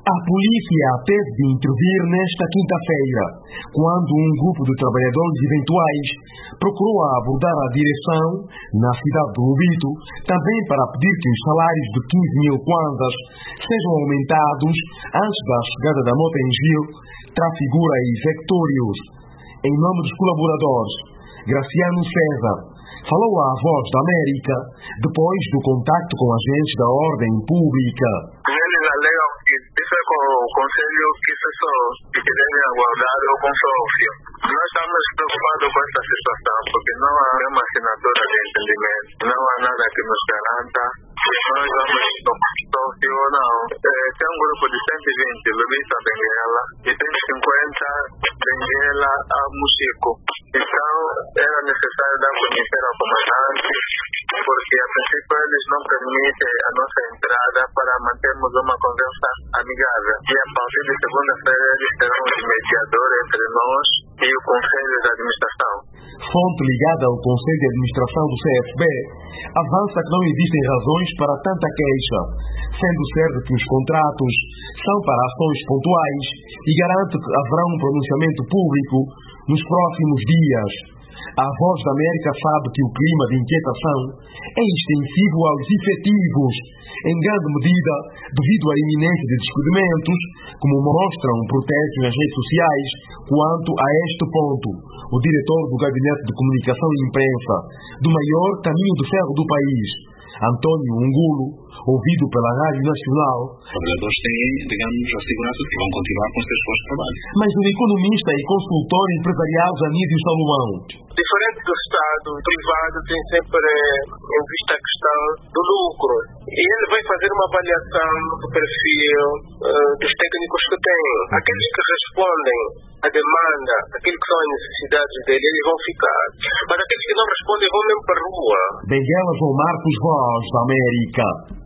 A polícia teve de intervir nesta quinta-feira, quando um grupo de trabalhadores eventuais procurou abordar a direção na cidade de Lobito, também para pedir que os salários de 15 mil kwanzas sejam aumentados antes da chegada da nota em Gil, Trafigura e Vectorius. Em nome dos colaboradores, Graciano César falou à Voz da América depois do contacto com agentes da ordem pública. Eles alegam que isso é com o Conselho que cessou e que devem aguardar o consórcio. Nós estamos preocupados com esta situação porque não há uma assinatura de entendimento, não há nada que nos garanta se nós vamos no consórcio ou não. Tem um grupo de 120 bebês a Benguela e tem 50 Benguela a Muxico. Então era necessário dar conhecer ao comandante porque a princípio eles não permitem a nossa entrada para mantermos uma conversa amigável. E a partir de segunda-feira eles serão os mediadores entre nós e o Conselho de Administração. Fonte ligada ao Conselho de Administração do CFB avança que não existem razões para tanta queixa, sendo certo que os contratos são para ações pontuais e garante que haverá um pronunciamento público nos próximos dias. A Voz da América sabe que o clima de inquietação é extensivo aos efetivos, em grande medida devido à iminência de despedimentos, como mostram protestos nas redes sociais quanto a este ponto. O diretor do Gabinete de Comunicação e Imprensa do maior caminho de ferro do país, Antônio Ungulo, ouvido pela Rádio Nacional. Os trabalhadores têm, digamos, a segurança de que vão continuar com os seus postos de trabalho. Mas o economista e consultor empresarial Zanídio Salomão. Diferente do Estado, o privado tem sempre em vista a questão do lucro. E ele vai fazer uma avaliação do perfil dos técnicos que tem. Aqueles que respondem à demanda, aquilo que são as necessidades dele, eles vão ficar. Mas aqueles que não respondem vão mesmo para a rua. Benguela João Marcos, Voz da América.